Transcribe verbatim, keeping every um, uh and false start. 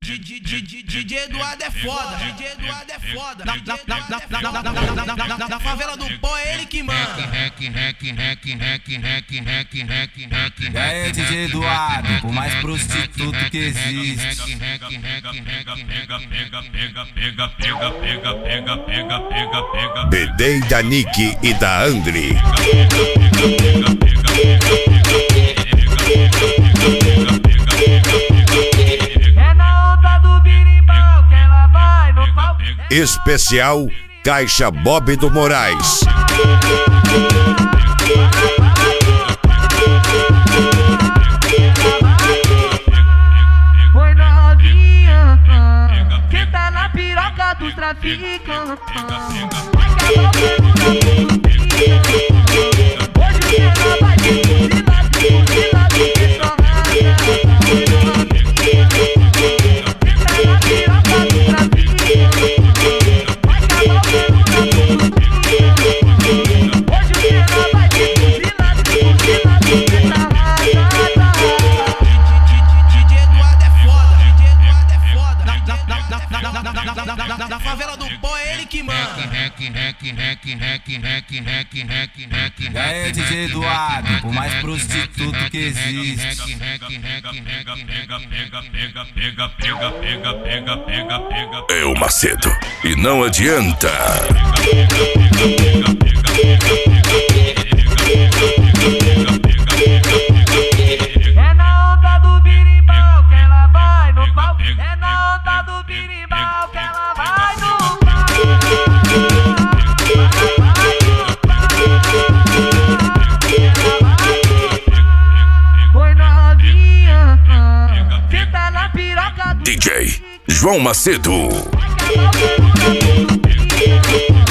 D J Eduardo é foda, D J Eduardo é foda. Na, na, na, na, na, na, na, na, na favela do pó é ele que manda. E aí, D J Eduardo, o mais prostituto que existe. B D da Nick e da Andri. Especial Caixa Bob do Moraes. Oi novinha, cê tá na piroca dos traficantes. Vai acabar o mundo na pulsina. Hoje cê não vai de fuzilado, fuzilado que só rata. Oi novinha, cê tá na piroca dos traficantes. Na favela do pó é ele que manda. E aí, D J Eduardo, o mais prostituto que existe. É o Macedo e não adianta. É na onda do birimbau que ela vai no pau. É na onda do birimbau que ela vai no pau. Oi novinha, cê tá na piroca do D J João Macedo. Vai acabar o mundo na pulsina.